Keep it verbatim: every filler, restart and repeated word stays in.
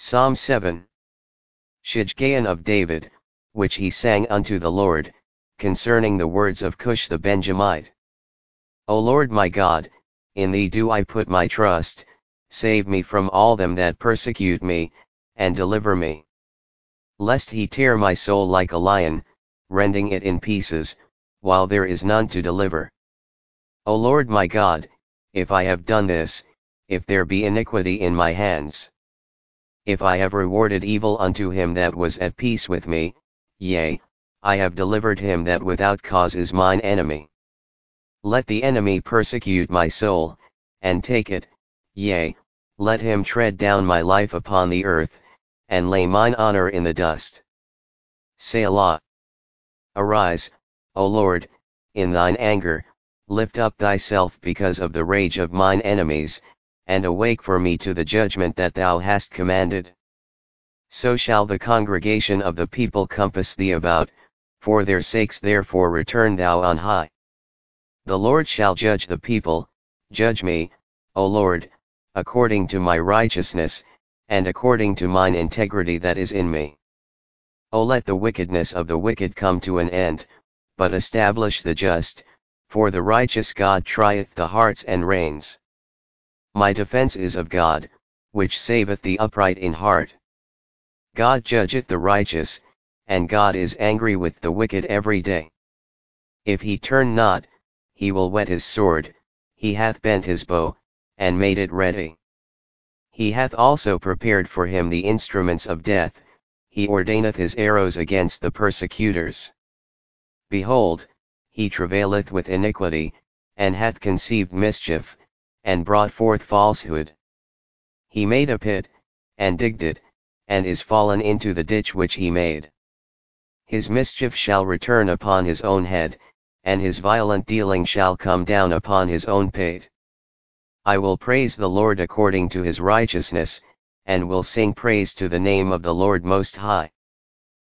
Psalm seven. Shijgaon of David, which he sang unto the Lord, concerning the words of Cush the Benjamite. O Lord my God, in thee do I put my trust, save me from all them that persecute me, and deliver me. Lest he tear my soul like a lion, rending it in pieces, while there is none to deliver. O Lord my God, if I have done this, if there be iniquity in my hands, if I have rewarded evil unto him that was at peace with me, yea, I have delivered him that without cause is mine enemy. Let the enemy persecute my soul, and take it, yea, let him tread down my life upon the earth, and lay mine honor in the dust. Selah. Arise, O Lord, in thine anger, lift up thyself because of the rage of mine enemies, and awake for me to the judgment that thou hast commanded. So shall the congregation of the people compass thee about, for their sakes therefore return thou on high. The Lord shall judge the people, judge me, O Lord, according to my righteousness, and according to mine integrity that is in me. O let the wickedness of the wicked come to an end, but establish the just, for the righteous God trieth the hearts and reins. My defense is of God, which saveth the upright in heart. God judgeth the righteous, and God is angry with the wicked every day. If he turn not, he will whet his sword, he hath bent his bow, and made it ready. He hath also prepared for him the instruments of death, he ordaineth his arrows against the persecutors. Behold, he travaileth with iniquity, and hath conceived mischief, and brought forth falsehood. He made a pit, and digged it, and is fallen into the ditch which he made. His mischief shall return upon his own head, and his violent dealing shall come down upon his own pate. I will praise the Lord according to his righteousness, and will sing praise to the name of the Lord Most High.